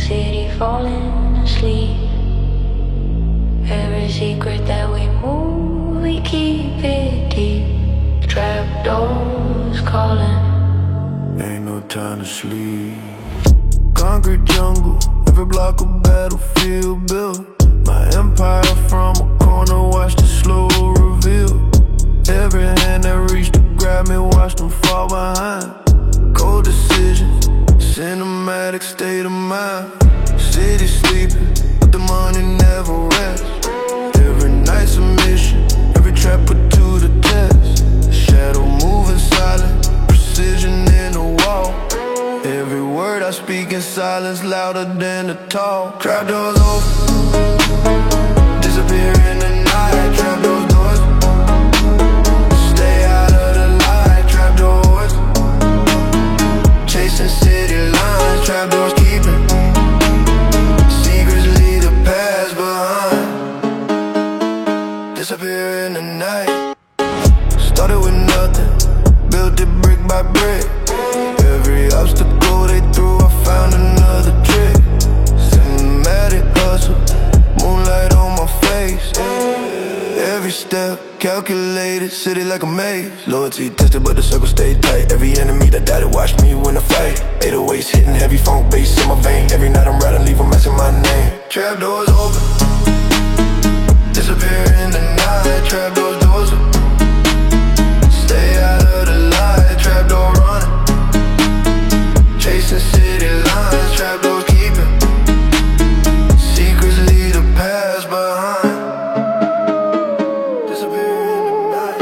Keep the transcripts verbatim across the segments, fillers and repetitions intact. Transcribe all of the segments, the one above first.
city falling asleep. Every secret that we move, we keep it deep. Trapdoors calling. Ain't no time to sleep. Concrete jungle, every block a battlefield built. My empire from a corner, watch the slow reveal. Every hand that reached to grab me, watch them fall behind. Cold decisions, cinematic state of mind. City sleeping, but the money never rests. Every night's a mission, every trap put to the test. Shadow moving silent, precision in the wall. Every word I speak in silence, louder than the talk. Trap doors open, disappear in the night. Trap those doors, stay out of the light. Trap doors, chasing city lines. Trap doors keeping secrets, leave the past behind. Disappear in the night. Started with nothing, built it brick by brick. Every obstacle they threw, I found another trick. Cinematic hustle, moonlight on my face. Every step calculated, city like a maze. Loyalty tested, but the circle stayed tight. Every enemy that died, watched me win a fight. eight oh eights hitting heavy, funk bass in my vein. Every night I'm riding, leave 'em asking my name. Trap doors open, disappear in the night. Trap doors, doors open, stay out of the light. Trap door running, chasing city lines. Trap doors keeping secrets, leave the past behind. Disappear in the night.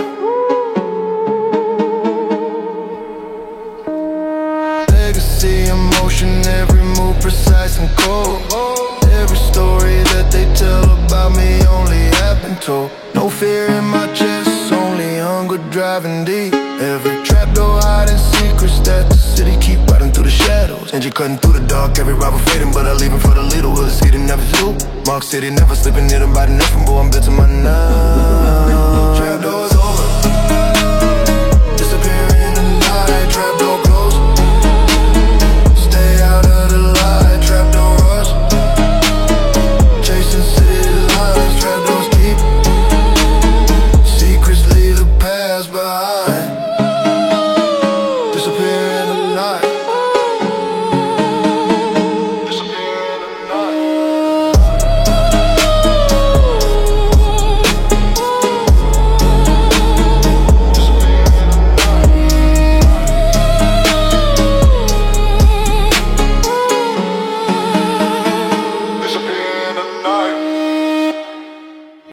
Legacy, emotion, every move precise and cold. Every story that they tell about me only happened told. No fear in my chest, only hunger driving deep. Every trapdoor hiding secrets that the city keep riding through the shadows. Engine cutting through the dark, every rival fading, but I leave him for the little. Will the city never do? Mark City never slipping, near the body, nothing, boy, I'm built to my nine.